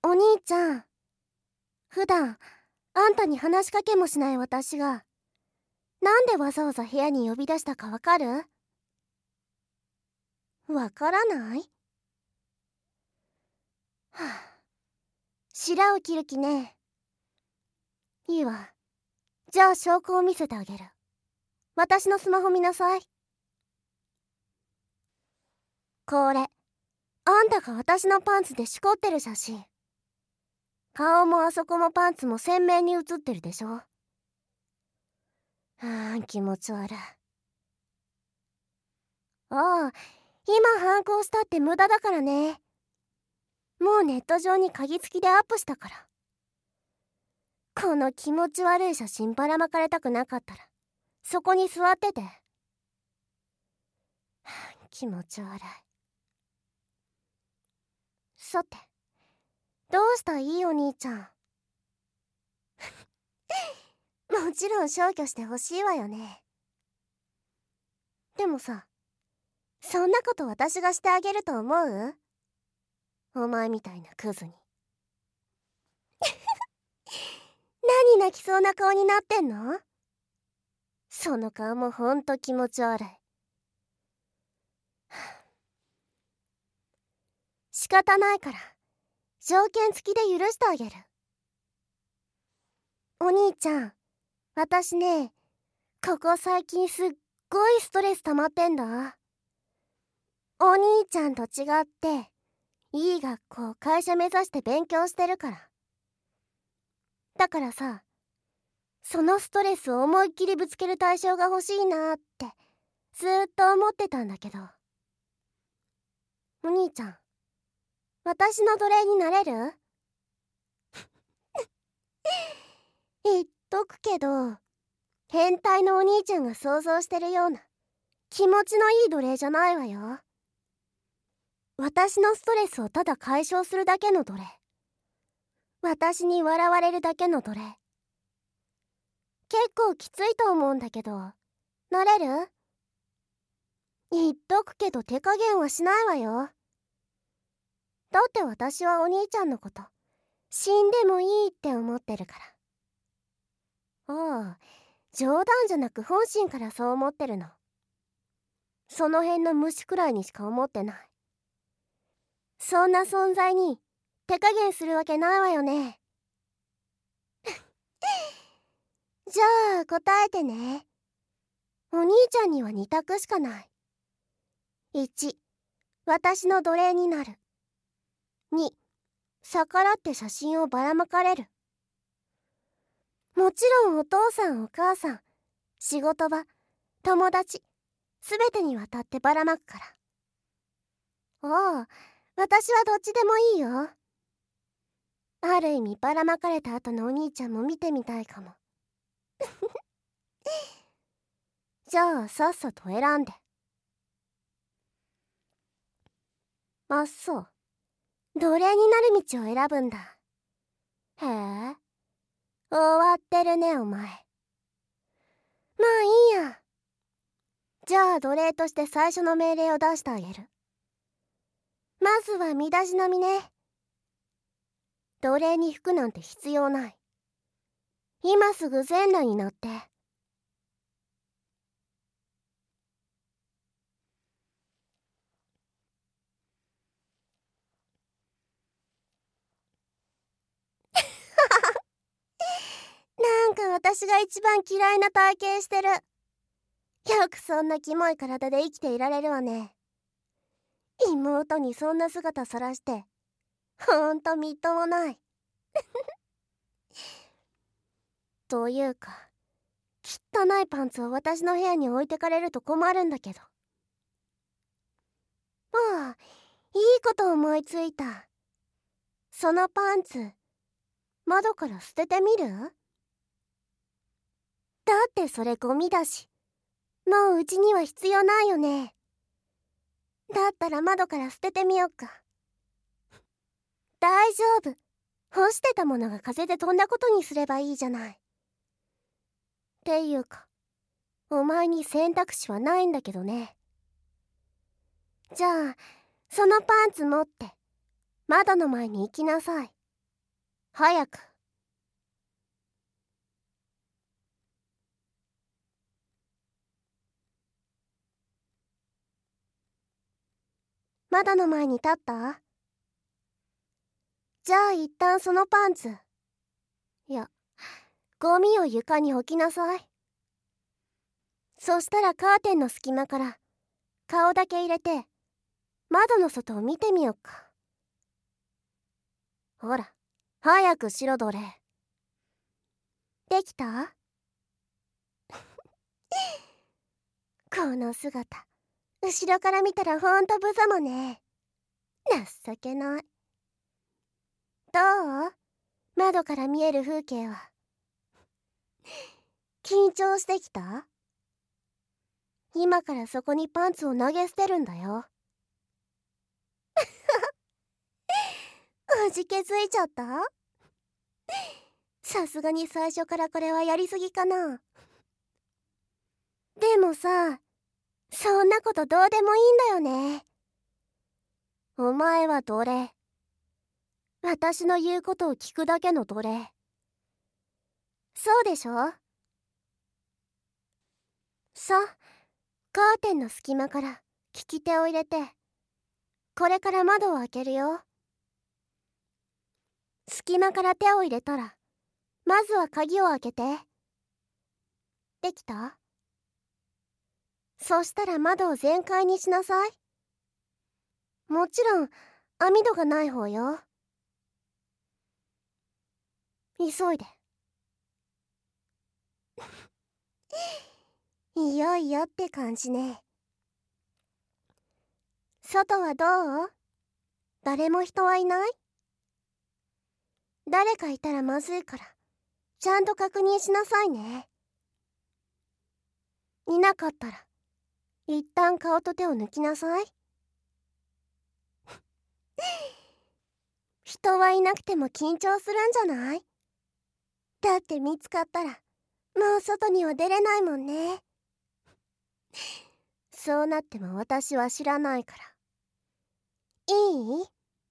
お兄ちゃん、普段あんたに話しかけもしない私がなんでわざわざ部屋に呼び出したかわかる？わからない？はあ、白を切る気ね。いいわ。じゃあ証拠を見せてあげる。私のスマホ見なさい。これ、あんたが私のパンツでしこってる写真。顔もあそこもパンツも鮮明に写ってるでしょ。気持ち悪い。ああ、今反抗したって無駄だからね。もうネット上に鍵付きでアップしたから。この気持ち悪い写真ばらまかれたくなかったらそこに座ってて。気持ち悪い。さて、どうしたいいお兄ちゃん。もちろん消去してほしいわよね。でもさ、そんなこと私がしてあげると思う？お前みたいなクズに。何泣きそうな顔になってんの？その顔もほんと気持ち悪い。仕方ないから条件付きで許してあげる。お兄ちゃん、私ね、ここ最近すっごいストレス溜まってんだ。お兄ちゃんと違っていい学校会社目指して勉強してるから。だからさ、そのストレスを思いっきりぶつける対象が欲しいなってずーっと思ってたんだけど。お兄ちゃん、私の奴隷になれる？言っとくけど、変態のお兄ちゃんが想像してるような気持ちのいい奴隷じゃないわよ。私のストレスをただ解消するだけの奴隷。私に笑われるだけの奴隷。結構きついと思うんだけど、なれる？言っとくけど手加減はしないわよ。だって私はお兄ちゃんのこと死んでもいいって思ってるから。ああ、冗談じゃなく本心からそう思ってるの。その辺の虫くらいにしか思ってない。そんな存在に手加減するわけないわよね。じゃあ答えてね。お兄ちゃんには2択しかない。1、私の奴隷になる。2、逆らって写真をばらまかれる。もちろんお父さんお母さん、仕事場、友達、すべてにわたってばらまくから。おう、私はどっちでもいいよ。ある意味ばらまかれた後のお兄ちゃんも見てみたいかも。じゃあさっさと選んで。あっそう、奴隷になる道を選ぶんだ。へえ、終わってるねお前。まあいいや。じゃあ奴隷として最初の命令を出してあげる。まずは身だしなみね。奴隷に服なんて必要ない。今すぐ全裸になって。なんか私が一番嫌いな体型してる。よくそんなキモい体で生きていられるわね。妹にそんな姿さらしてほんとみっともない。というか、汚いパンツを私の部屋に置いてかれると困るんだけど。ああ、いいこと思いついた。そのパンツ窓から捨ててみる？だってそれゴミだし、もううちには必要ないよね。だったら窓から捨ててみよっか。大丈夫、干してたものが風で飛んだことにすればいいじゃない。っていうか、お前に選択肢はないんだけどね。じゃあそのパンツ持って窓の前に行きなさい。 早く。窓の前に立った？じゃあ一旦そのパンツ、いや、ゴミを床に置きなさい。そしたらカーテンの隙間から顔だけ入れて窓の外を見てみよっか。ほら、早くしろ奴隷。できた？この姿、後ろから見たらほんと無様ね。情けない。どう？窓から見える風景は。緊張してきた？今からそこにパンツを投げ捨てるんだよ。味気づいちゃった？さすがに最初からこれはやりすぎかな。でもさ、そんなことどうでもいいんだよね。お前は奴隷。私の言うことを聞くだけの奴隷。そうでしょ？さ、カーテンの隙間から利き手を入れて、これから窓を開けるよ。隙間から手を入れたら、まずは鍵を開けて。できた？そしたら窓を全開にしなさい。もちろん網戸がない方よ。急いで。いよいよって感じね。外はどう？誰も人はいない？誰かいたらまずいからちゃんと確認しなさいね。いなかったら一旦顔と手を抜きなさい。人はいなくても緊張するんじゃない？だって見つかったらもう外には出れないもんね。そうなっても私は知らないから。いい？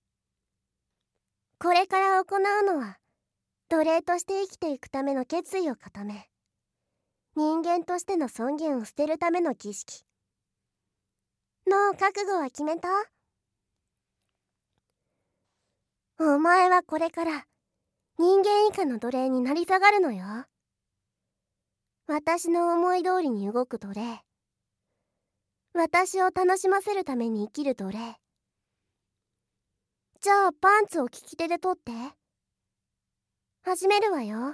これから行うのは奴隷として生きていくための決意を固め、人間としての尊厳を捨てるための儀式。もう覚悟は決めた？お前はこれから人間以下の奴隷になり下がるのよ。私の思い通りに動く奴隷。私を楽しませるために生きる奴隷。じゃあパンツを利き手で取って。始めるわよ。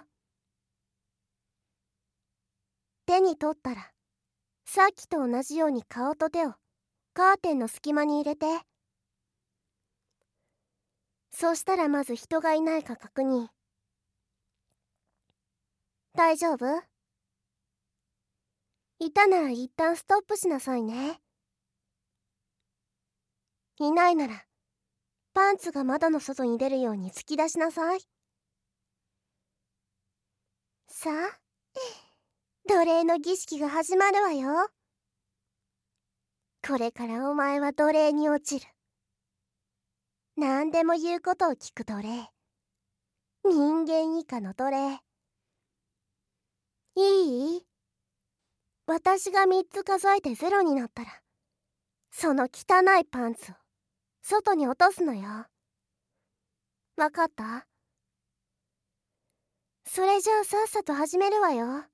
手に取ったらさっきと同じように顔と手をカーテンの隙間に入れて。そしたらまず人がいないか確認。大丈夫？いたなら一旦ストップしなさいね。いないならパンツが窓の外に出るように突き出しなさい。さあ、奴隷の儀式が始まるわよ。これからお前は奴隷に落ちる。何でも言うことを聞く奴隷。人間以下の奴隷。いい？私が3つ数えてゼロになったら、その汚いパンツを外に落とすのよ。わかった？それじゃあさっさと始めるわよ。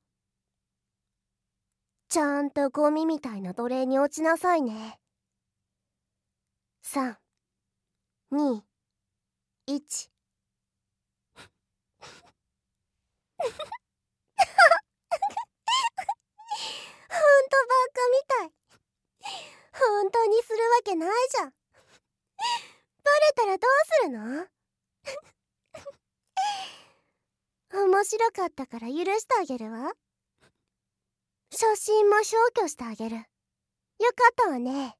ちゃんとゴミみたいな奴隷に落ちなさいね。3、2、1。ほんとバカみたい。本当にするわけないじゃん。バレたらどうするの？面白かったから許してあげるわ。写真も消去してあげる。よかったわね。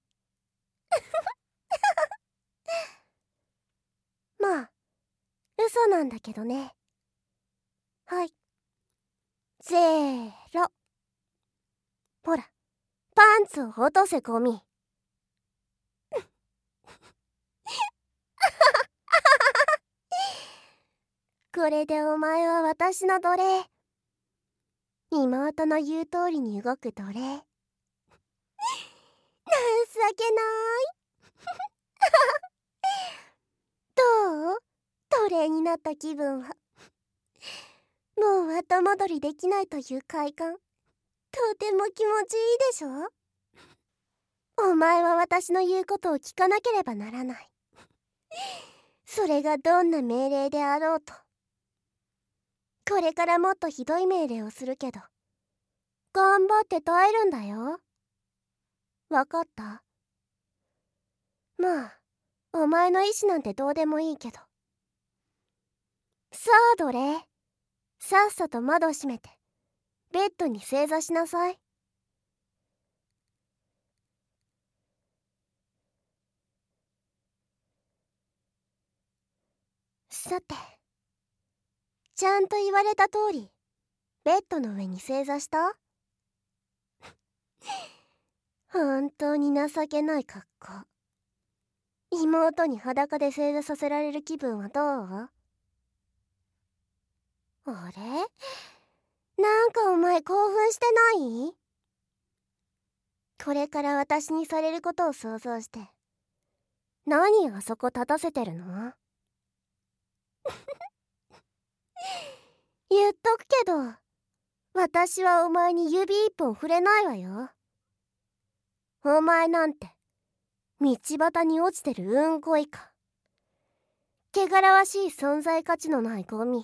まあ、嘘なんだけどね。はい。0。ほら、パンツを落とせゴミ。 これでお前は私の奴隷。妹の言う通りに動く奴隷。情けないどう？奴隷になった気分は。もう後戻りできないという快感、とても気持ちいいでしょ。お前は私の言うことを聞かなければならない。それがどんな命令であろうと。これからもっとひどい命令をするけど、頑張って耐えるんだよ。わかった？まあ、お前の意志なんてどうでもいいけど。さあ奴隷、さっさと窓閉めてベッドに正座しなさい。さて、ちゃんと言われた通りベッドの上に正座した？本当に情けない格好。妹に裸で正座させられる気分はどう？あれ？なんかお前興奮してない？これから私にされることを想像して何あそこ立たせてるの？言っとくけど、私はお前に指一本触れないわよ。お前なんて道端に落ちてるうんこ以下、汚らわしい存在価値のないゴミ。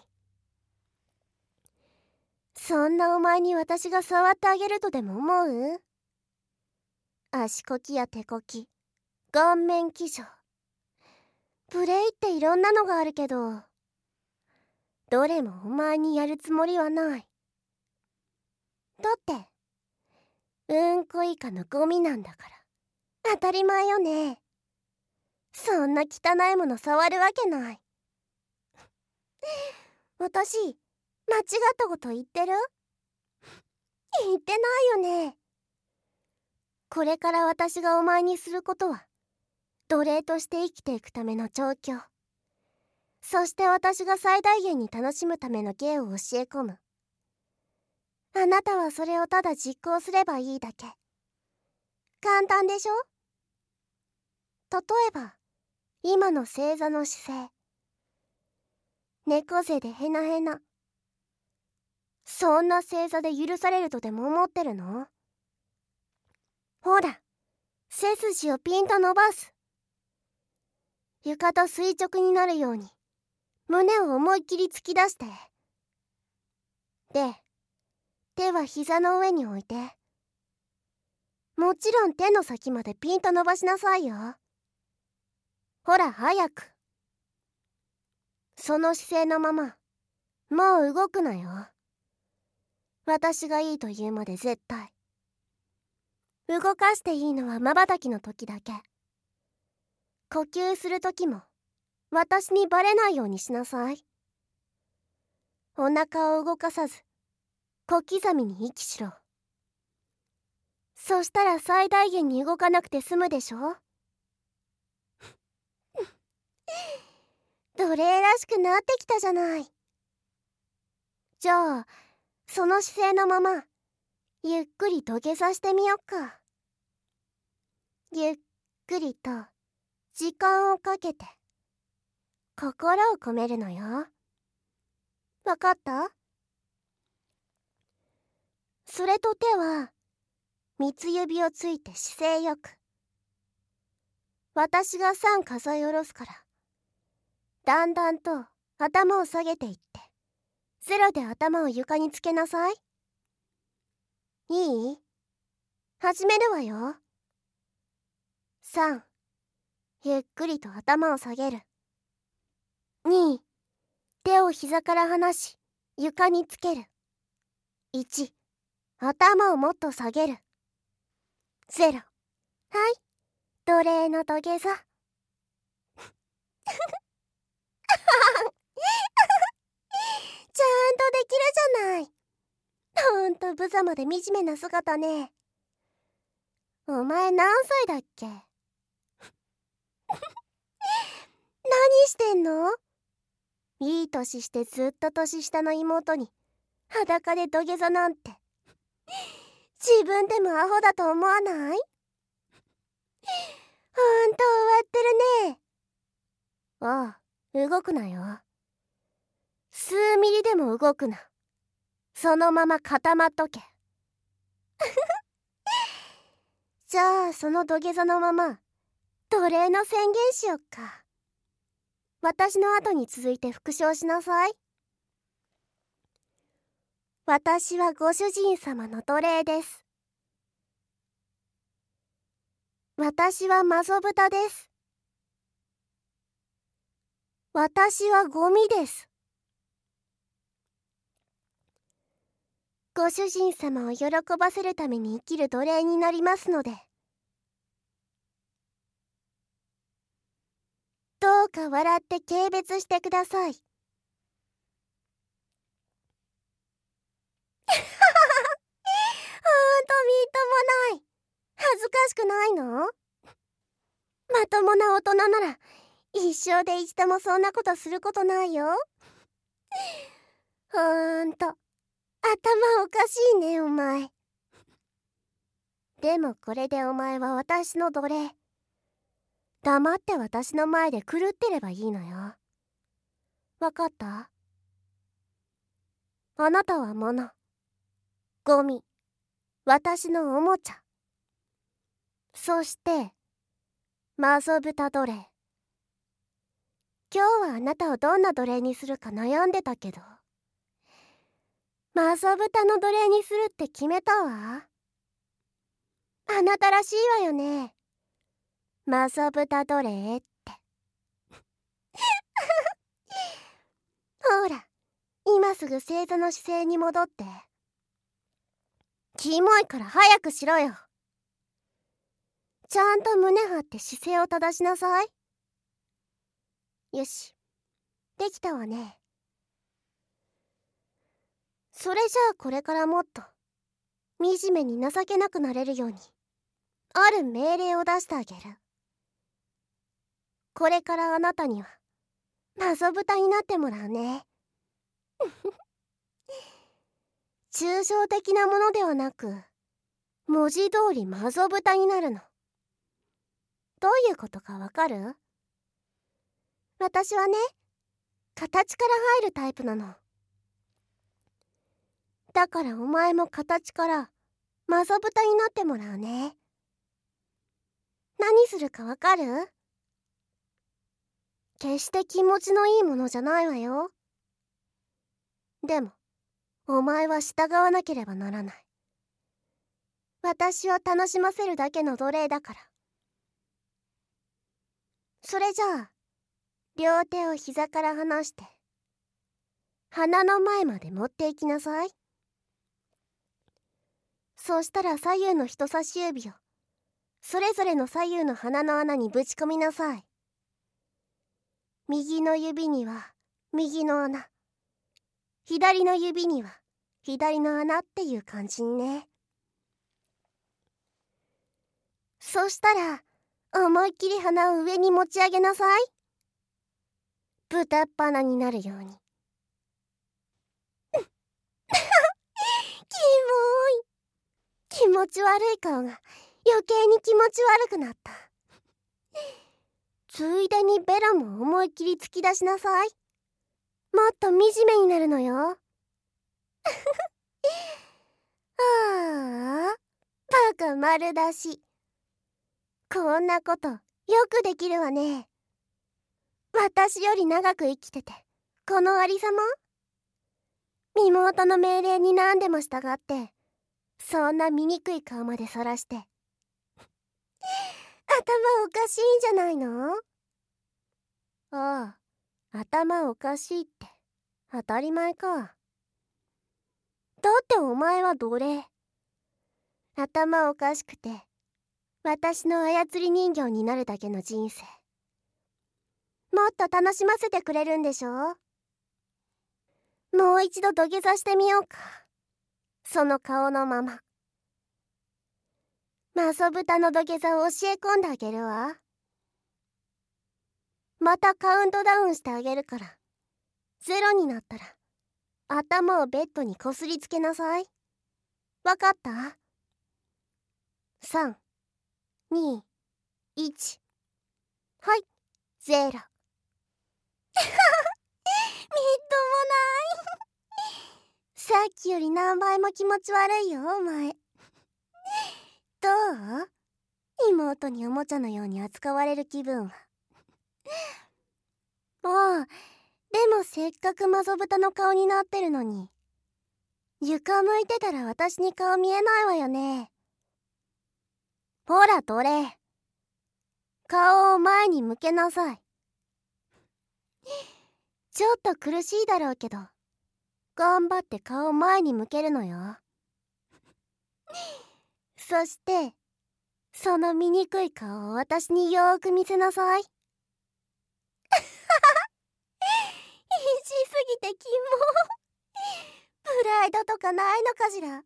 そんなお前に私が触ってあげるとでも思う？足こきや手こき、顔面騎乗、プレイっていろんなのがあるけど、どれもお前にやるつもりはない。だってうんこ以下のゴミなんだから。当たり前よね。そんな汚いもの触るわけない。私間違ったこと言ってる？言ってないよね。これから私がお前にすることは奴隷として生きていくための調教、そして私が最大限に楽しむための芸を教え込む。あなたはそれをただ実行すればいいだけ。簡単でしょ？例えば今の正座の姿勢、猫背でヘナヘナ。そんな正座で許されるとでも思ってるの？ほら、背筋をピンと伸ばす。床と垂直になるように胸を思いっきり突き出して。で、手は膝の上に置いて。もちろん手の先までピンと伸ばしなさいよ。ほら早く。その姿勢のままもう動くなよ。私がいいと言うまで絶対。動かしていいのは瞬きの時だけ。呼吸する時も私にバレないようにしなさい。お腹を動かさず小刻みに息しろ。そしたら最大限に動かなくて済むでしょ。奴隷らしくなってきたじゃない。じゃあその姿勢のままゆっくり土下座してみよっか。ゆっくりと時間をかけて心を込めるのよ。わかった？それと手は三つ指をついて姿勢よく。私が3数え下ろすからだんだんと頭を下げていって0で頭を床につけなさい。いい？始めるわよ。3、ゆっくりと頭を下げる。2、手を膝から離し床につける。1、頭をもっと下げる。0、はい、奴隷の土下座。ちゃんとできるじゃない。ほんと無様で惨めな姿ね。お前何歳だっけ？何してんの？ いい年してずっと年下の妹に裸で土下座なんて、自分でもアホだと思わない？ほんと終わってるね。ああ、動くなよ。数ミリでも動くな。そのまま固まっとけ。じゃあその土下座のまま奴隷の宣言しよっか。私の後に続いて復唱しなさい。私はご主人様の奴隷です。私はマゾブタです。私はゴミです。ご主人様を喜ばせるために生きる奴隷になりますので、どうか笑って軽蔑してください。ほんとみっともない。恥ずかしくないの？まともな大人なら一生で一度もそんなことすることないよ。ほんと頭おかしいねお前。でもこれでお前は私の奴隷。黙って私の前で狂ってればいいのよ。わかった？あなたは物、ゴミ、私のおもちゃ、そしてマゾブタ奴隷。今日はあなたをどんな奴隷にするか悩んでたけど、マゾブタの奴隷にするって決めたわ。あなたらしいわよね、マゾブタ奴隷って。ほら、今すぐ正座の姿勢に戻って。キモいから早くしろよ。ちゃんと胸張って姿勢を正しなさい。よし、できたわね。それじゃあこれからもっと惨めに情けなくなれるようにある命令を出してあげる。これからあなたにはマゾブタになってもらうね。抽象的なものではなく、文字通りマゾブタになるの。どういうことかわかる？私はね、形から入るタイプなの。だからお前も形からマゾブタになってもらうね。何するかわかる？決して気持ちのいいものじゃないわよ。でもお前は従わなければならない。私を楽しませるだけの奴隷だから。それじゃあ両手を膝から離して鼻の前まで持っていきなさい。そうしたら左右の人差し指をそれぞれの左右の鼻の穴にぶち込みなさい。右の指には右の穴、左の指には左の穴っていう感じにね。そしたら思いっきり鼻を上に持ち上げなさい。豚っ鼻になるように。キモい。気持ち悪い顔が余計に気持ち悪くなった。ついでにベラも思いっきり突き出しなさい。もっと惨めになるのよ。ああ、バカ丸出し。こんなことよくできるわね。私より長く生きててこのありさま。妹の命令に何でも従ってそんな醜い顔までさらして頭おかしいんじゃないの？ああ、頭おかしいって当たり前か。だってお前は奴隷。頭おかしくて私の操り人形になるだけの人生。もっと楽しませてくれるんでしょ？もう一度土下座してみようか。その顔のまま。マゾブタの土下座を教え込んであげるわ。またカウントダウンしてあげるからゼロになったら頭をベッドにこすりつけなさい。わかった？ 3、2、1。はい、ゼロ。みっともないさっきより何倍も気持ち悪いよ、お前。どう？妹におもちゃのように扱われる気分は。ああ、でもせっかくマゾブタの顔になってるのに、床向いてたら私に顔見えないわよね。ほらどれ、顔を前に向けなさい。ちょっと苦しいだろうけど、頑張って顔を前に向けるのよ。そしてその醜い顔を私によーく見せなさい。いじすぎてキモ。プライドとかないのかしら。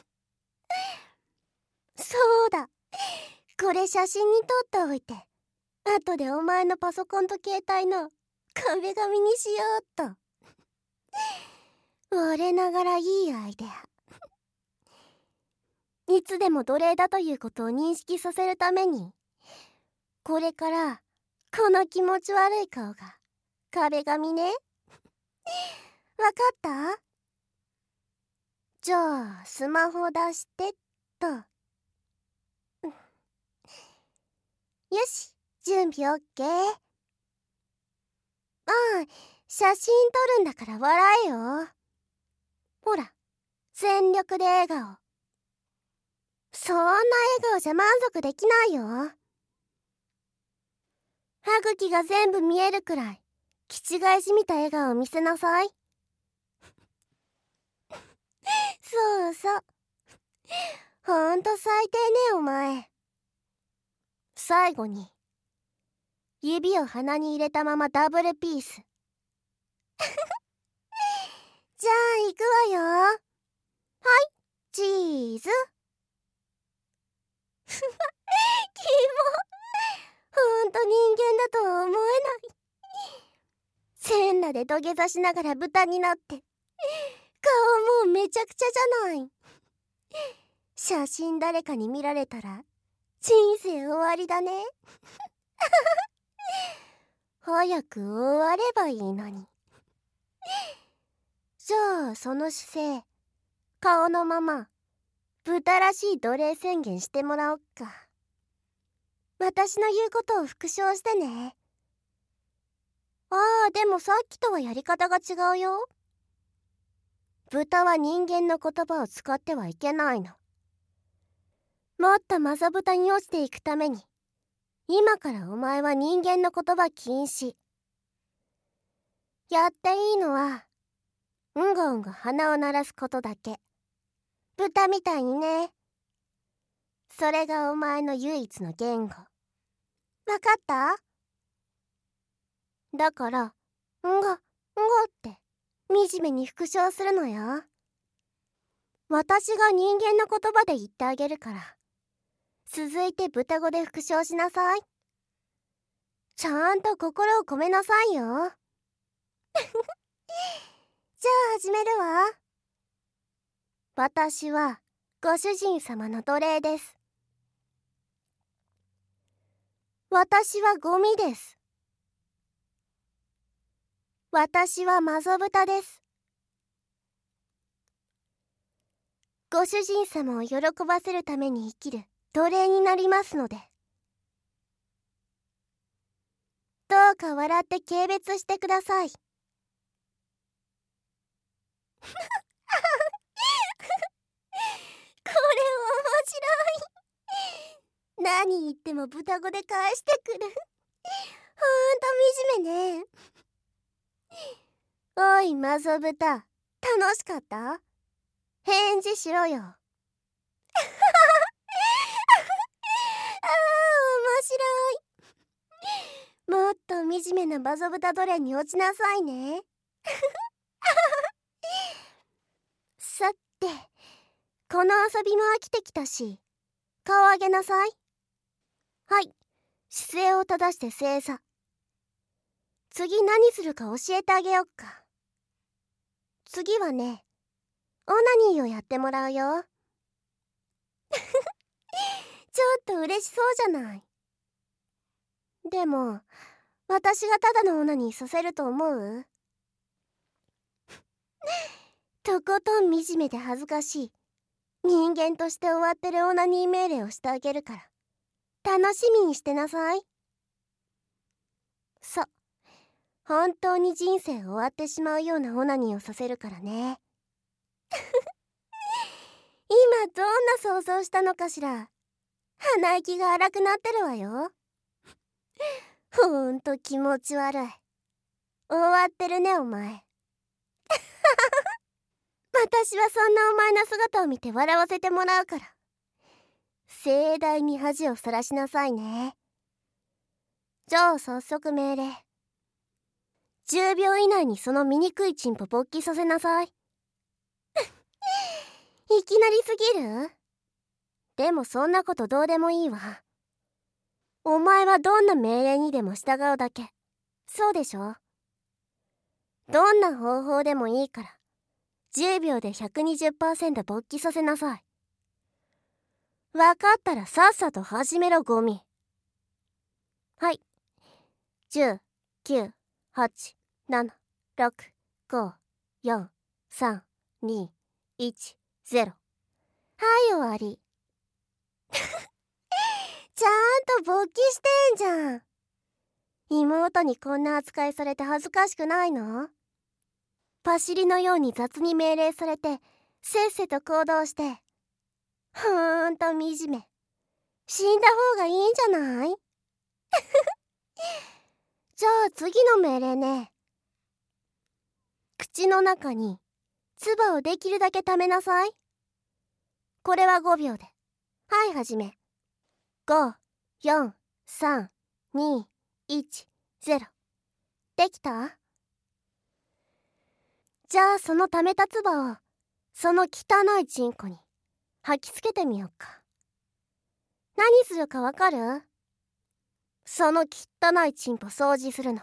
そうだ、これ写真に撮っておいて、後でお前のパソコンと携帯の壁紙にしようっと。我ながらいいアイデア。いつでも奴隷だということを認識させるために、これからこの気持ち悪い顔が壁紙ね。わかった？じゃあスマホ出してっと。よし、準備 OK。 ああ、写真撮るんだから笑えよ。ほら、全力で笑顔。そんな笑顔じゃ満足できないよ。歯茎が全部見えるくらい気違いじみた笑顔を見せなさい。そうそう、ほんと最低ねお前。最後に指を鼻に入れたままダブルピース。じゃあ行くわよ。はい、チーズ。キモ。ほんと人間だとは思えない。全裸で土下座しながら豚になって、顔もうめちゃくちゃじゃない。写真誰かに見られたら人生終わりだね。早く終わればいいのに。じゃあその姿勢、顔のまま豚らしい奴隷宣言してもらおっか。私の言うことを復唱してね。ああ、でもさっきとはやり方が違うよ。豚は人間の言葉を使ってはいけないの。もっとマゾ豚に落ちていくために、今からお前は人間の言葉禁止。やっていいのはうんごうんご鼻を鳴らすことだけ。豚みたいにね。それがお前の唯一の言語。わかった？だからうんごうんごって惨めに復唱するのよ。私が人間の言葉で言ってあげるから、続いて豚語で復唱しなさい。ちゃんと心を込めなさいよ。じゃあ始めるわ。私はご主人様の奴隷です。私はゴミです。私はマゾ豚です。ご主人様を喜ばせるために生きる奴隷になりますので、どうか笑って軽蔑してください。これ面白い。何言っても豚語で返してくる。ほんと惨めね。おいマゾ豚、楽しかった？返事しろよ。ああ、面白い。もっと惨めなマゾ豚奴隷に落ちなさいね。さて、この遊びも飽きてきたし、顔上げなさい。はい、姿勢を正して正座。次何するか教えてあげよっか。 次はね、オナニーをやってもらうよ。ちょっと嬉しそうじゃない。でも、私がただのオナニーさせると思う？とことん惨めで恥ずかしい人間として終わってるオナニー命令をしてあげるから、楽しみにしてなさい。そう、本当に人生終わってしまうようなオナニーをさせるからね。今どんな想像したのかしら。鼻息が荒くなってるわよ。ほんと気持ち悪い。終わってるねお前。私はそんなお前の姿を見て笑わせてもらうから、盛大に恥をさらしなさいね。じゃあ早速命令。10秒以内にその醜いチンポ勃起させなさい。いきなりすぎる？でもそんなことどうでもいいわ。お前はどんな命令にでも従うだけ。そうでしょ？どんな方法でもいいから10秒で 120% 勃起させなさい。わかったらさっさと始めろゴミ。はい。10、9、8、7、6、5、4、3、2、1、0。はい終わり。ちゃんと勃起してんじゃん。妹にこんな扱いされて恥ずかしくないの？パシリのように雑に命令されてせっせと行動して、ほんと惨め。死んだ方がいいんじゃない？じゃあ次の命令ね。口の中に唾をできるだけ溜めなさい。これは5秒で。はい始め。5、4、3、2、1、0。できた？じゃあその溜めた唾をその汚いチンコに吐きつけてみようか。何するかわかる？その汚いチンポ掃除するの。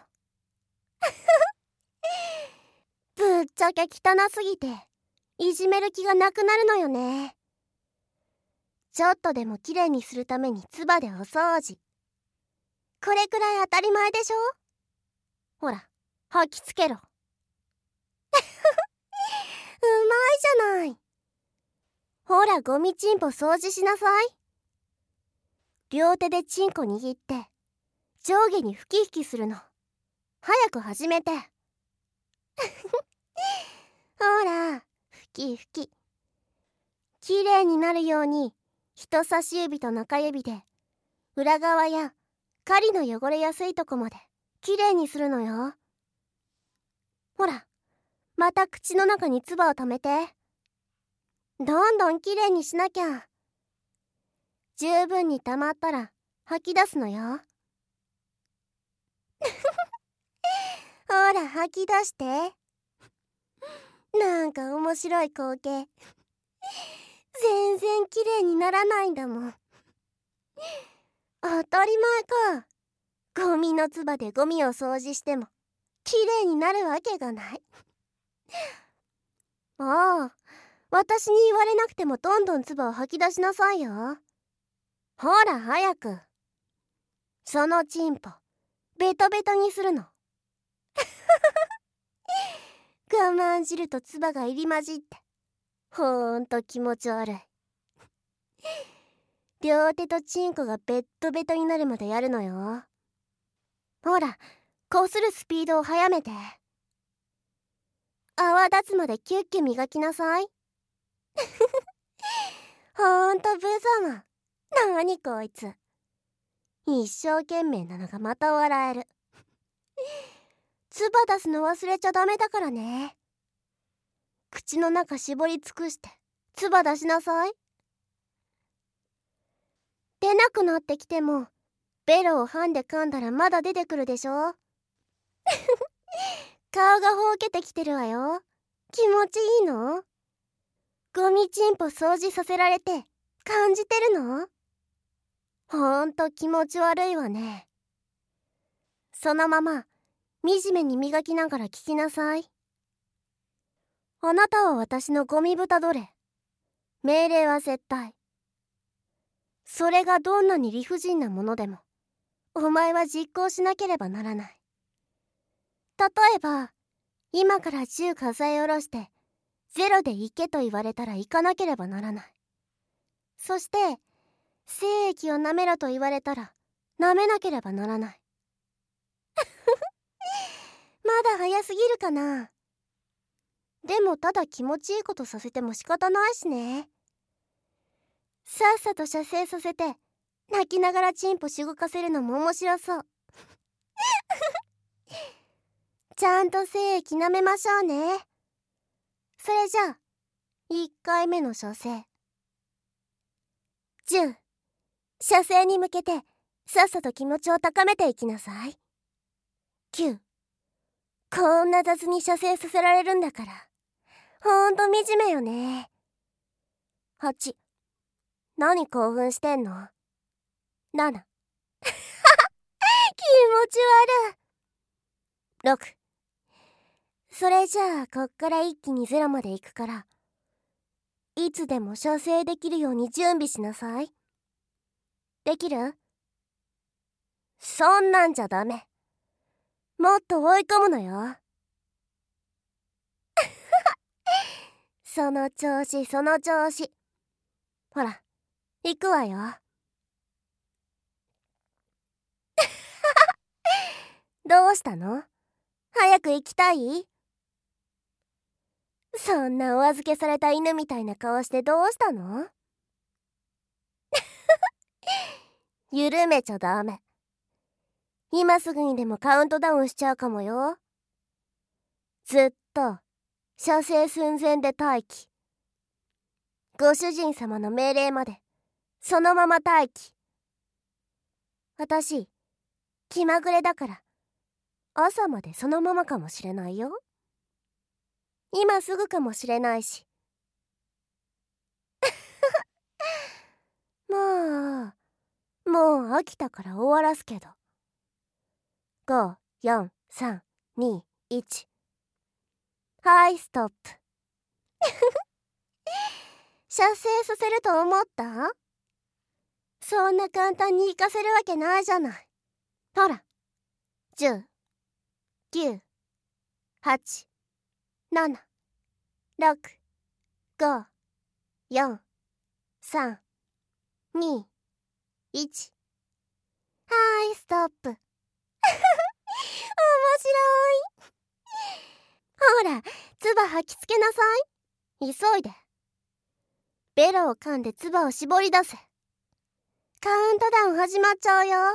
ぶっちゃけ汚すぎていじめる気がなくなるのよね。ちょっとでもきれいにするために唾でお掃除。これくらい当たり前でしょ？ほら、吐きつけろ。うまいじゃない。ほら、ゴミチンポ掃除しなさい。両手でチンコ握って上下に吹き吹きするの。早く始めて。ほら、吹き吹き。きれいになるように人差し指と中指で裏側や針の汚れやすいとこまできれいにするのよ。ほら、また口の中に唾を溜めて。どんどんきれいにしなきゃ。十分に溜まったら吐き出すのよ。ほら吐き出して。なんか面白い光景。全然きれいにならないんだもん。当たり前か。ゴミの唾でゴミを掃除してもきれいになるわけがない。ああ、私に言われなくてもどんどん唾を吐き出しなさいよ。ほら早く。そのチンポベトベトにするの。我慢汁と唾が入り混じってほんと気持ち悪い。両手とチンコがベットベトになるまでやるのよ。ほら、こするスピードを速めて。泡立つまでキュッキュ磨きなさい。ほんとブサマ。なにこいつ。一生懸命なのがまた笑える。唾出すの忘れちゃダメだからね。口の中絞り尽くして唾出しなさい。出なくなってきてもベロをハンで噛んだらまだ出てくるでしょ。顔がほうけてきてるわよ。気持ちいいの？ゴミチンポ掃除させられて感じてるの？ほんと気持ち悪いわね。そのまま惨めに磨きながら聞きなさい。 あなたは私のゴミ豚奴隷。命令は絶対。それがどんなに理不尽なものでも、お前は実行しなければならない。例えば、今から10数え下ろして、0で行けと言われたら行かなければならない。そして、精液を舐めろと言われたら、舐めなければならない。まだ早すぎるかな。でもただ気持ちいいことさせても仕方ないしね。さっさと射精させて、泣きながらチンポしごかせるのも面白そう。ちゃんと精液舐めましょうね。それじゃあ、1回目の射精。10、射精に向けてさっさと気持ちを高めていきなさい。9、こんな雑に射精させられるんだから、ほんと惨めよね。8、何興奮してんの？ 7、気持ち悪い。6、それじゃあこっから一気に0まで行くから、いつでも射精できるように準備しなさい。できる？そんなんじゃダメ。もっと追い込むのよ。その調子その調子。ほら、行くわよ。どうしたの？早く行きたい？そんなお預けされた犬みたいな顔してどうしたの？緩めちゃダメ。今すぐにでもカウントダウンしちゃうかもよ。ずっと射精寸前で待機。ご主人様の命令までそのまま待機。私気まぐれだから朝までそのままかもしれないよ。今すぐかもしれないし。もう飽きたから終わらすけど。5、4、3、2、1。はい、ストップ。射精させると思った？そんな簡単に行かせるわけないじゃない。ほら、10、9、8、7、6、5、4、3、2、1。はい、ストップ。面白い。ほら、唾吐きつけなさい。急いで。ベロを噛んで唾を絞り出せ。カウントダウン始まっちゃうよ。はい、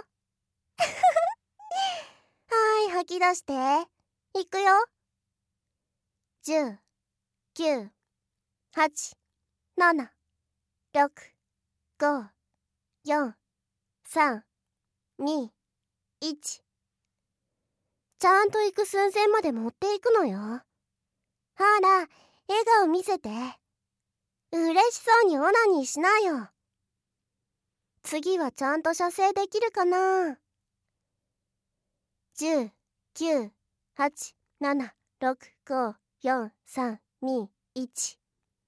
吐き出して。いくよ。10、9、8、7、6、5、4、3、2、1。ちゃんと行く寸前まで持っていくのよ。ほら、笑顔見せて。嬉しそうにオナニーしなよ。次はちゃんと射精できるかな。10、9、8、7、6、5、4、3、2、1。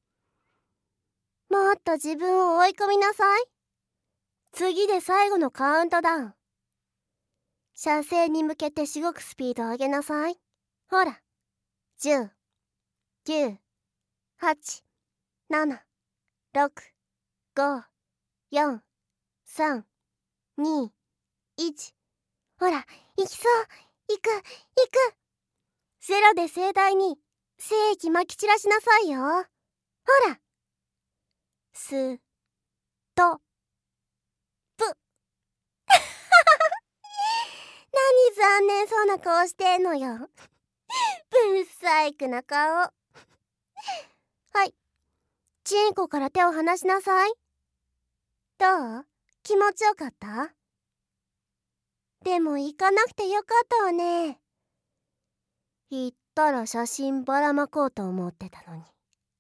もっと自分を追い込みなさい。次で最後のカウントダウン。射精に向けてしごくスピード上げなさい。ほら、10、9、8、7、6、5、4、3、2、1。ほら、行きそう。行く。0で盛大に精液まき散らしなさいよ。ほら。ストップ。何残念そうな顔してんのよ。ブサイクな顔。はい。チンコから手を離しなさい。どう？気持ちよかった？でも行かなくてよかったわね。行ったら写真ばらまこうと思ってたのに。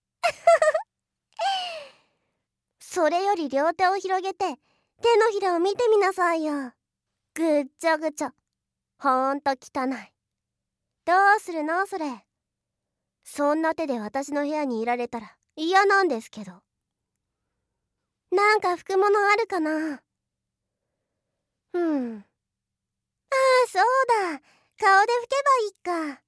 それより両手を広げて手のひらを見てみなさいよ。ぐっちゃぐちゃ。ほんと汚い。どうするのそれ。 そんな手で私の部屋にいられたら嫌なんですけど。なんか拭くものあるかな。そうだ、顔で拭けばいいか。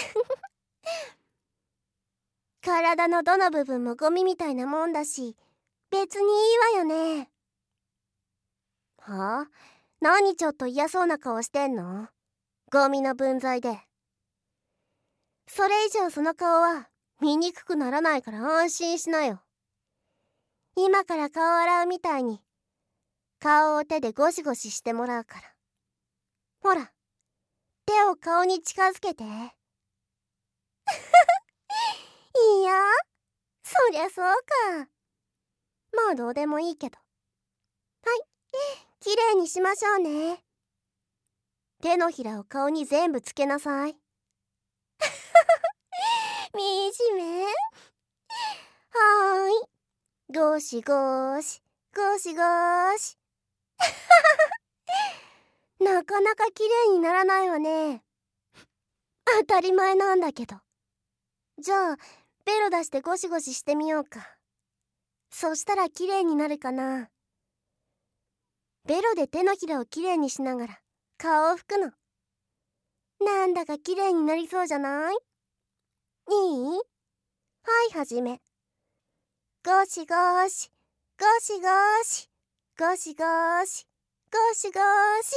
体のどの部分もゴミみたいなもんだし、別にいいわよね。はあ？何ちょっと嫌そうな顔してんの？ゴミの分際で。それ以上その顔は見にくくならないから安心しなよ。今から顔洗うみたいに顔を手でゴシゴシしてもらうから。ほら、手を顔に近づけて。いいや、そりゃそうか。まあどうでもいいけど。はい、きれいにしましょうね。手のひらを顔に全部つけなさい。みじめ。はーい。ゴシゴーシ、ゴシゴーシ。なかなかきれいにならないわね。当たり前なんだけど。じゃあ、ベロ出してゴシゴシしてみようか。そしたらきれいになるかな。ベロで手のひらをきれいにしながら顔を拭くの。なんだかきれいになりそうじゃない？いい？はい、はじめ。ゴシゴシ、ゴシゴシ、ゴシゴシ、ゴシゴシ。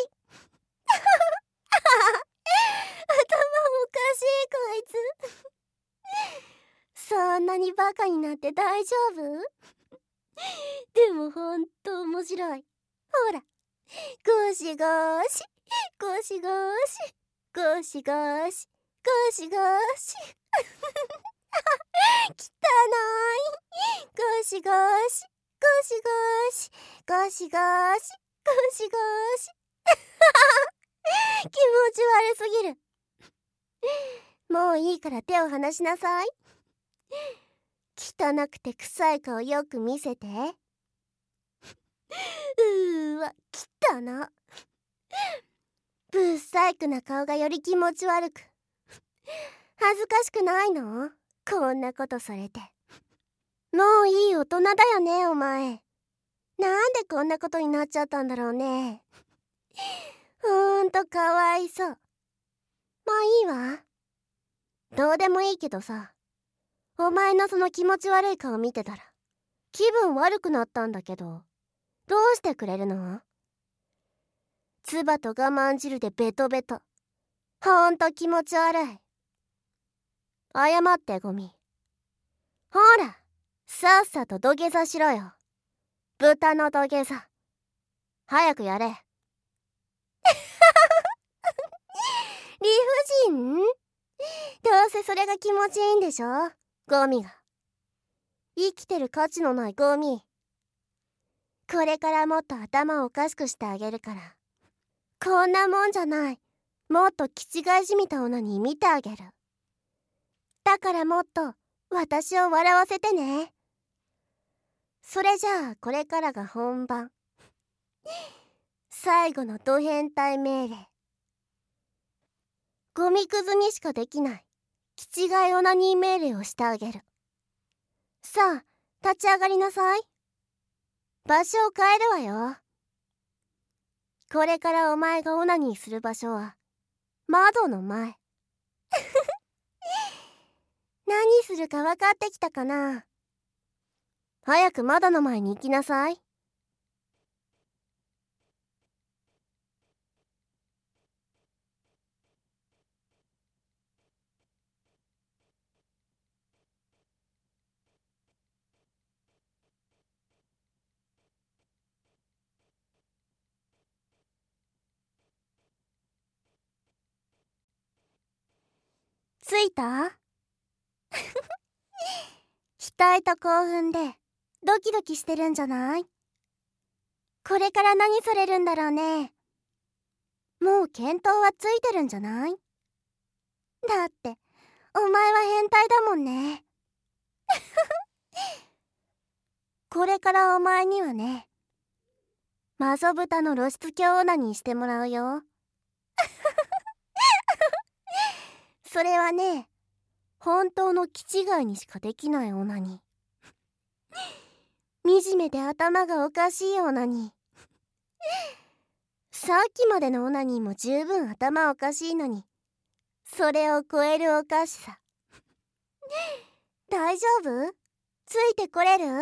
頭おかしいこいつ。そんなにバカになって大丈夫？でもほんと面白い。ほら、ゴシゴシ、ゴシゴシ、ゴシゴシ、ゴシゴシ。汚い。ゴシゴシ、ゴシゴシ、ゴシゴシ、ゴシゴシ。気持ち悪すぎる。もういいから手を離しなさい。汚くて臭い顔よく見せて。わ、汚な。ぶっさいくな顔がより気持ち悪く。恥ずかしくないの？こんなことされて。もういい大人だよね、お前。なんでこんなことになっちゃったんだろうね。ほんとかわいそう。まあいいわ。どうでもいいけどさ、お前のその気持ち悪い顔見てたら気分悪くなったんだけど、どうしてくれるの？唾と我慢汁でベトベト。ほんと気持ち悪い。謝ってゴミ。ほら、さっさと土下座しろよ。豚の土下座。早くやれ。理不尽？どうせそれが気持ちいいんでしょ、ゴミが。生きてる価値のないゴミ。これからもっと頭をおかしくしてあげるから。こんなもんじゃない。もっと気違いじみた女に見てあげる。だからもっと私を笑わせてね。それじゃあこれからが本番。最後のド変態命令。ゴミくずにしかできない気違いオナニー命令をしてあげる。さあ、立ち上がりなさい。場所を変えるわよ。これからお前がオナニーする場所は窓の前。何するか分かってきたかな？早く窓の前に行きなさい。着いた？期待と興奮でドキドキしてるんじゃない？これから何されるんだろうね。もう見当はついてるんじゃない？だってお前は変態だもんね。これからお前にはね、マゾブタの露出狂オナニーしてもらうよ。それはね、 本当の気違いにしかできないオナニー。惨めで頭がおかしいオナニー。さっきまでのオナニーも十分頭おかしいのに、それを超えるおかしさ。大丈夫？ついてこれる？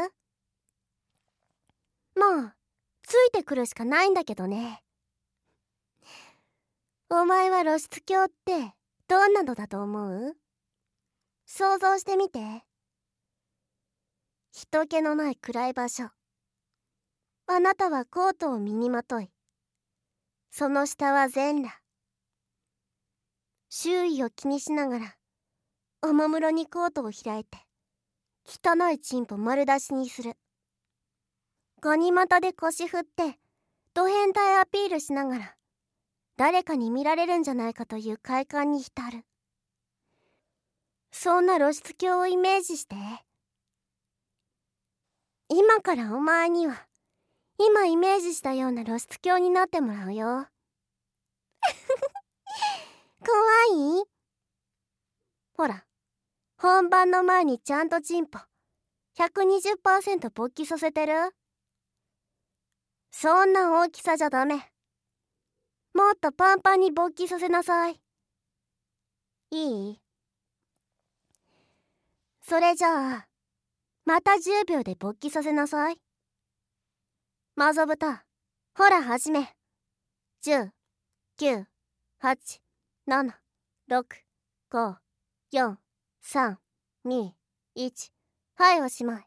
まあ、ついてくるしかないんだけどね。お前は露出狂ってどんなのだと思う？想像してみて。人気のない暗い場所。あなたはコートを身にまとい、その下は全裸。周囲を気にしながらおもむろにコートを開いて汚いチンポ丸出しにする。ガニ股で腰振ってド変態アピールしながら誰かに見られるんじゃないかという快感に浸る。そんな露出狂をイメージして。今からお前には今イメージしたような露出狂になってもらうよ。怖い？ほら、本番の前にちゃんとチンポ 120% 勃起させてる？そんな大きさじゃダメ。もっとパンパンに勃起させなさい。いい？それじゃあまた10秒で勃起させなさい。マゾブタ、ほら始め。10、9、8、7、6、5、4、3、2、1。はいおしまい。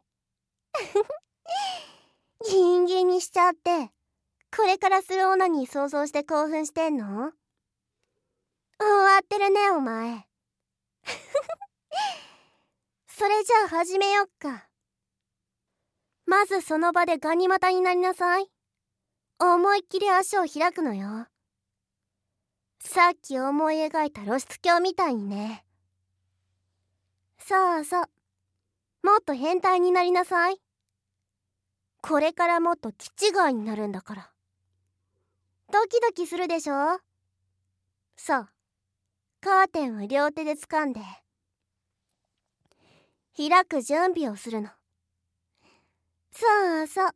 ギンギンにしちゃって、これからするオナニー想像して興奮してんの？終わってるねお前。それじゃあ始めよっか。まずその場でガニ股になりなさい。思いっきり足を開くのよ。さっき思い描いた露出狂みたいにね。そうそう。もっと変態になりなさい。これからもっと気違いになるんだから。ドキドキするでしょ？そう。カーテンを両手で掴んで開く準備をするの。そうそう。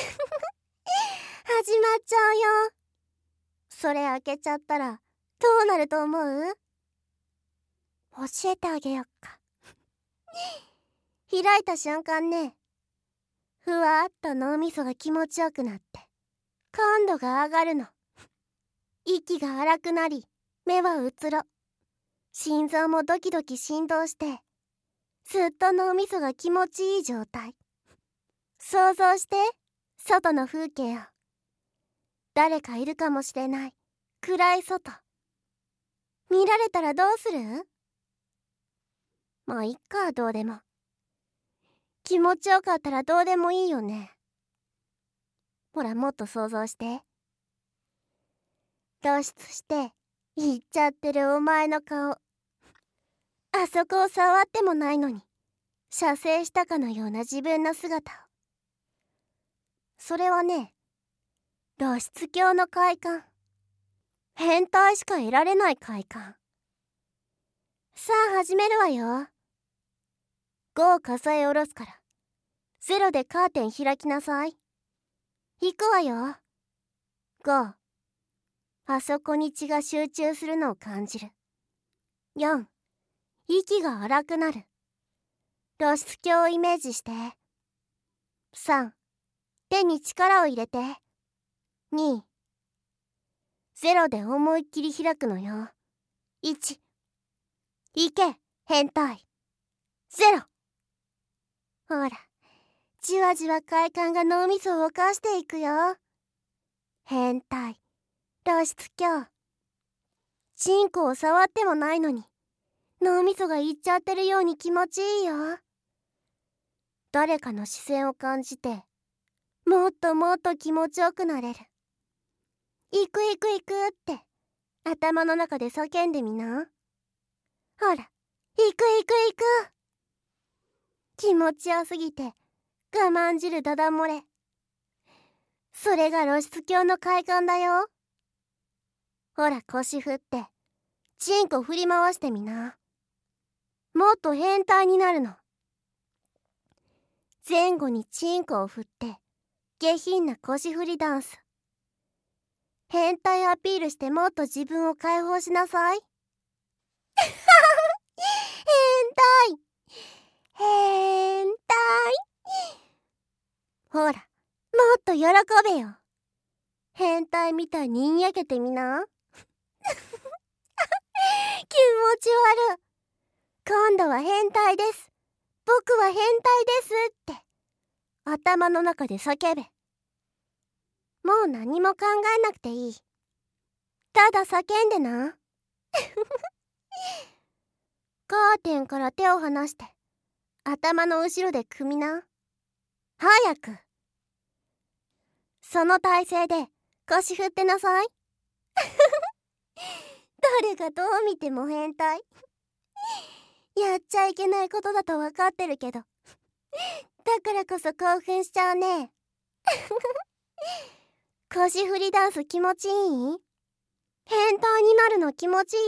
始まっちゃうよ。それ開けちゃったらどうなると思う？教えてあげよっか。開いた瞬間ね、ふわっと脳みそが気持ちよくなって感度が上がるの。息が荒くなり目はうつろ、心臓もドキドキ振動してずっと脳みそが気持ちいい状態。想像して、外の風景を。誰かいるかもしれない暗い外。見られたらどうする？まあいっか、どうでも。気持ちよかったらどうでもいいよね。ほら、もっと想像して。露出していっちゃってるお前の顔。あそこを触ってもないのに射精したかのような自分の姿を。それはね、露出狂の快感。変態しか得られない快感。さあ始めるわよ。5を数え下ろすから0でカーテン開きなさい。行くわよ。5、あそこに血が集中するのを感じる。4、息が荒くなる。露出狂をイメージして。3、手に力を入れて。2、0で思いっきり開くのよ。1、いけ、変態。0。ほら、じわじわ快感が脳みそを犯していくよ。変態、露出狂。チンコを触ってもないのに脳みそがいっちゃってるように気持ちいいよ。誰かの視線を感じてもっともっと気持ちよくなれる。行く行く行くって頭の中で叫んでみな。ほら、行く行く行く。気持ちよすぎて我慢汁ダダ漏れ。それが露出狂の快感だよ。ほら、腰振ってチンコ振り回してみな。もっと変態になるの。前後にチンコを振って下品な腰振りダンス。変態アピールしてもっと自分を解放しなさい。変態変態。ほら、もっと喜べよ。変態みたいににやけてみな。気持ち悪い。今度は変態です。僕は変態ですって頭の中で叫べ。もう何も考えなくていい。ただ叫んでな。カーテンから手を離して頭の後ろで組みな。早く。その体勢で腰振ってなさい。誰がどう見ても変態。やっちゃいけないことだと分かってるけど、だからこそ興奮しちゃうね。腰振りダンス気持ちいい？変態になるの気持ちい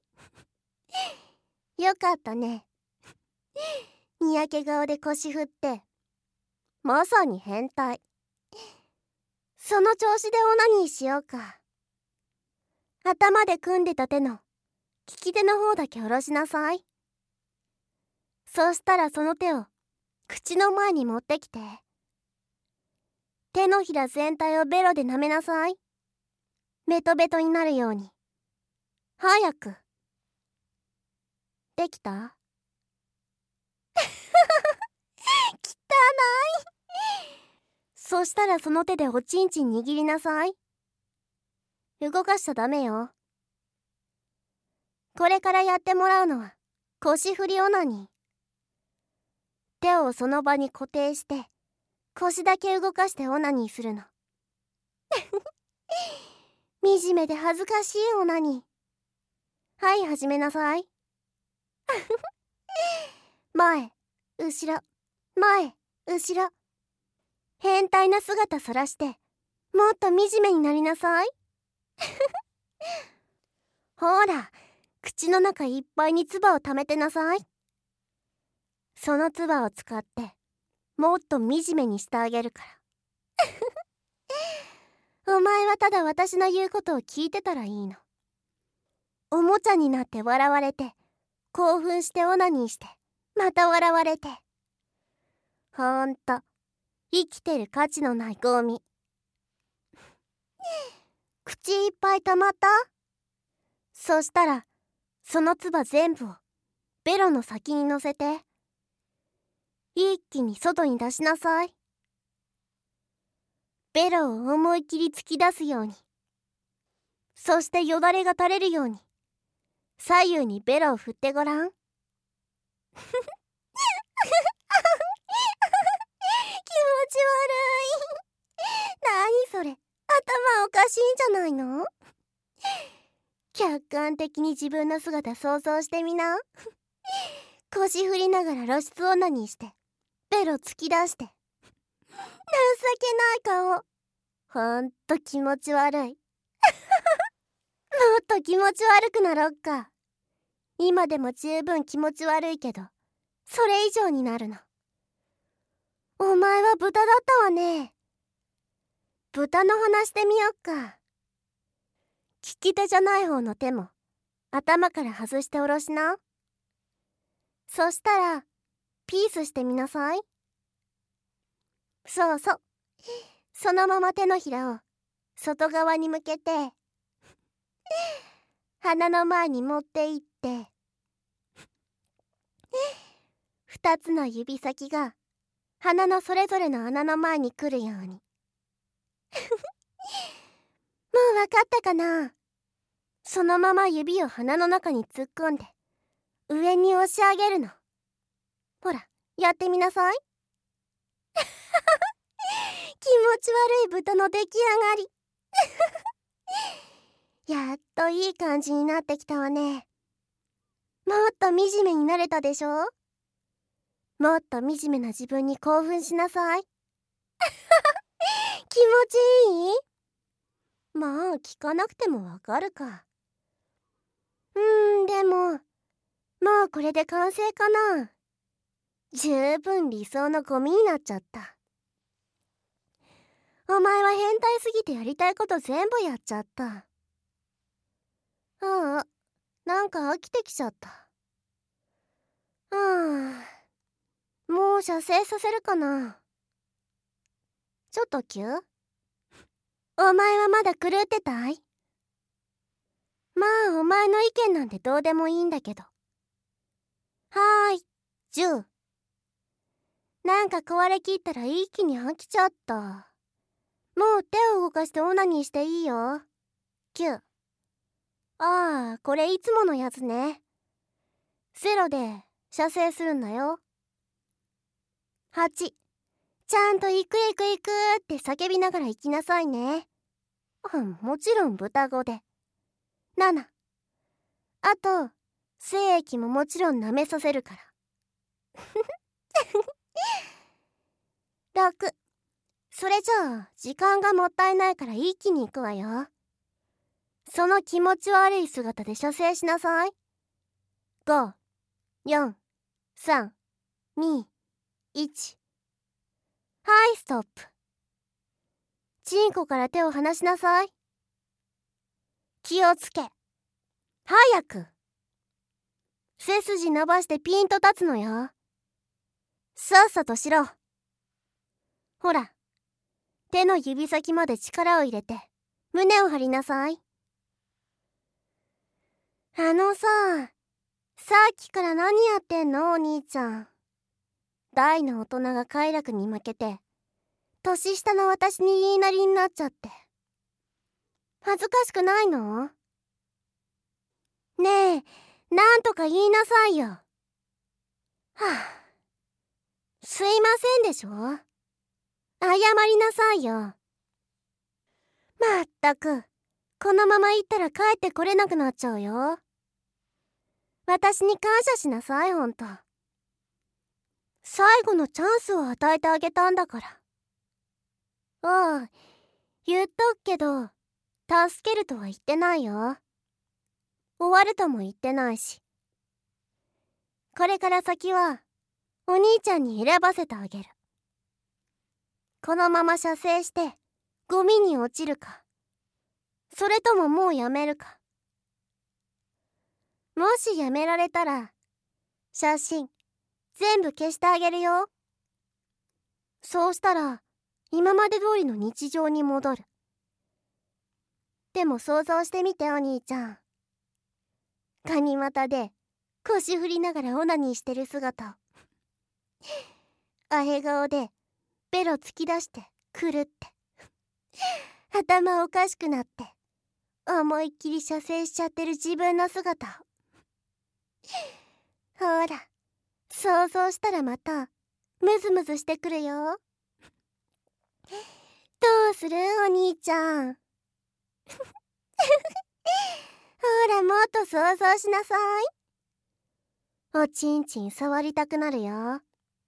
い？よかったね。にやけ顔で腰振って、まさに変態。その調子でオナニーしようか。頭で組んでた手の利き手の方だけ下ろしなさい。そしたらその手を口の前に持ってきて、手のひら全体をベロで舐めなさい。ベトベトになるように。早く。できた？汚い。そしたらその手でおちんちん握りなさい。動かしちゃダメよ。これからやってもらうのは腰振りオナニー。手をその場に固定して腰だけ動かしてオナニーするの。惨めで恥ずかしいオナニー。はい、始めなさい。前、後ろ、前、後ろ。変態な姿そらしてもっと惨めになりなさい。ほら、口の中いっぱいに唾を溜めてなさい。その唾を使ってもっと惨めにしてあげるから。お前はただ私の言うことを聞いてたらいいの。おもちゃになって笑われて、興奮してオナニーして、また笑われて。ほんと、生きてる価値のないゴミ。口いっぱい溜まった？そしたら、その唾全部をベロの先に乗せて、一気に外に出しなさい。ベロを思い切り突き出すように。そしてよだれが垂れるように、左右にベロを振ってごらん。気持ち悪い。何それ、頭おかしいんじゃないの？客観的に自分の姿想像してみな。腰振りながら露出オナニーして、ベロ突き出して。情けない顔。ほんと気持ち悪い。もっと気持ち悪くなろっか。今でも十分気持ち悪いけど、それ以上になるの。お前は豚だったわね。豚の話してみよっか。利き手じゃない方の手も頭から外して下ろしな。そしたらピースしてみなさい。そうそう。そのまま手のひらを外側に向けて鼻の前に持っていって2つの指先が鼻のそれぞれの穴の前に来るように。もうわかったかな？そのまま指を鼻の中に突っ込んで上に押し上げるの。ほら、やってみなさい。気持ち悪い豚の出来上がり。やっといい感じになってきたわね。もっと惨めになれたでしょ？もっと惨めな自分に興奮しなさい。気持ちいい？まあ聞かなくてもわかるか。でももうこれで完成かな。十分理想のゴミになっちゃった。お前は変態すぎてやりたいこと全部やっちゃった。なんか飽きてきちゃった。もう射精させるかな。ちょっと急？お前はまだ狂ってたい？まあお前の意見なんてどうでもいいんだけど。はーい、10。なんか壊れきったら一気に飽きちゃった。もう手を動かしてオナニーしていいよ。9。ああ、これいつものやつね。0で射精するんだよ。8。ちゃんと行く行く行くって叫びながら行きなさいね。もちろん豚語で。7。あと、精液ももちろん舐めさせるから。6。それじゃあ、時間がもったいないから一気に行くわよ。その気持ち悪い姿で射精しなさい。5、4、3、2、1。はい、ストップ。チンコから手を離しなさい。気をつけ。早く。背筋伸ばしてピンと立つのよ。さっさとしろ。ほら、手の指先まで力を入れて、胸を張りなさい。さっきから何やってんのお兄ちゃん。大の大人が快楽に負けて、年下の私に言いなりになっちゃって。恥ずかしくないの？ねえ、なんとか言いなさいよ。はあ、すいませんでしょ？謝りなさいよ。まったく、このまま行ったら帰ってこれなくなっちゃうよ。私に感謝しなさい、ほんと。最後のチャンスを与えてあげたんだから。ああ、言っとくけど、助けるとは言ってないよ。終わるとも言ってないし。これから先は、お兄ちゃんに選ばせてあげる。このまま射精して、ゴミに落ちるか、それとももうやめるか。もしやめられたら、写真、全部消してあげるよ。そうしたら、今まで通りの日常に戻る。でも想像してみてお兄ちゃん。ガニ股で腰振りながらオナニーしてる姿を。アヘ顔でベロ突き出してくるって。頭おかしくなって思いっきり射精しちゃってる自分の姿を。ほら、想像したらまたムズムズしてくるよ。どうするお兄ちゃん。ほら、もっと想像しなさい。おちんちん触りたくなるよ。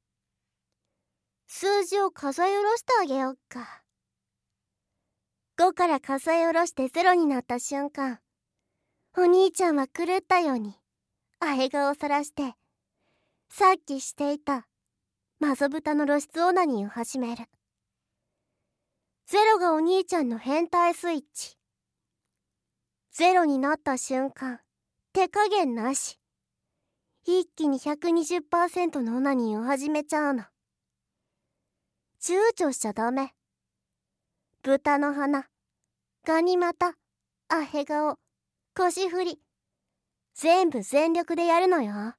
数字を数え下ろしてあげよっか。5から数え下ろして0になった瞬間、お兄ちゃんは狂ったようにアヘ顔をさらして、さっきしていたマゾブタの露出オナニーを始める。0がお兄ちゃんの変態スイッチ。0になった瞬間、手加減なし。一気に 120% のオナニーを始めちゃうの。躊躇しちゃダメ。豚の鼻、ガニ股、アヘ顔、腰振り、全部全力でやるのよ。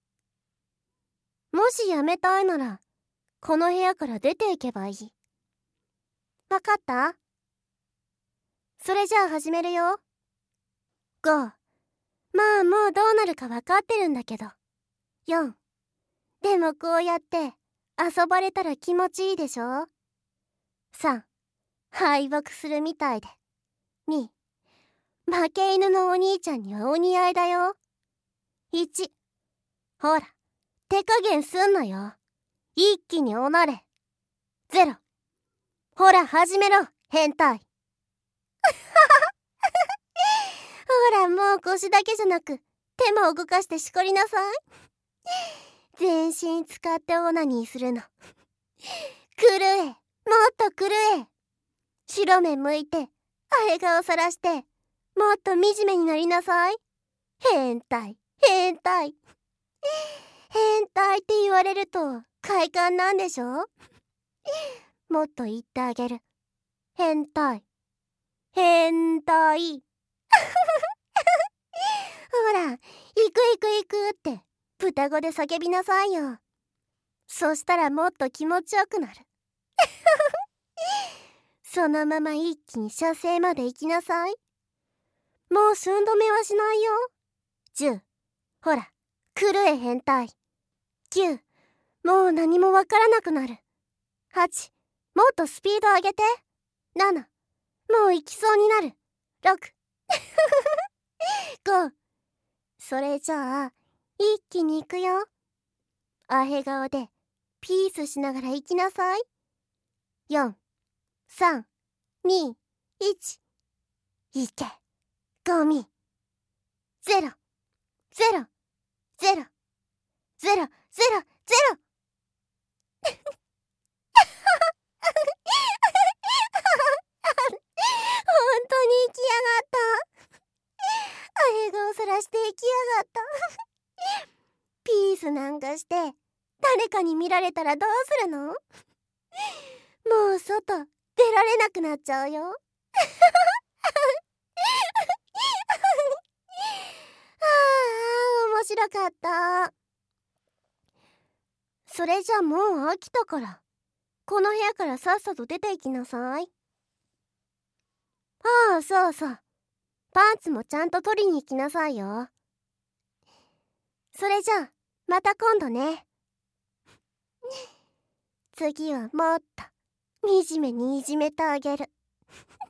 もしやめたいなら、この部屋から出ていけばいい。わかった？それじゃあ始めるよ。5。まあもうどうなるかわかってるんだけど。4。でもこうやって遊ばれたら気持ちいいでしょ。3。敗北するみたいで。2。負け犬のお兄ちゃんにはお似合いだよ。1。ほら、手加減すんのよ。一気におなれ。0。ほら始めろ、変態。ほらもう腰だけじゃなく手も動かしてしこりなさい。全身使ってオナニーするの。狂え、もっと狂え。白目向いて、あへ顔さらして、もっと惨めになりなさい。変態、変態。変態って言われると快感なんでしょ。もっと言ってあげる。変態、変態。ほら、行く行く行くって豚語で叫びなさいよ。そしたらもっと気持ちよくなる。そのまま一気に射精まで行きなさい。もう寸止めはしないよ。10、ほら、狂え変態。9、もう何もわからなくなる。8、もっとスピード上げて。7、もう行きそうになる。6、5、それじゃあ、一気に行くよ。あへ顔で、ピースしながら行きなさい。4、3、2、1、行け。ゴミ。ゼロ、ゼロ、ゼロ、ゼロ、ゼロ、ゼロ。本当に行きやがった。あへ顔さらして行きやがった。ピースなんかして誰かに見られたらどうするの？もう外出られなくなっちゃうよ。面白かった。それじゃもう飽きたから、この部屋からさっさと出て行きなさい。ああ、そうそう。パンツもちゃんと取りに行きなさいよ。それじゃあ、また今度ね。次はもっと惨めにいじめてあげる。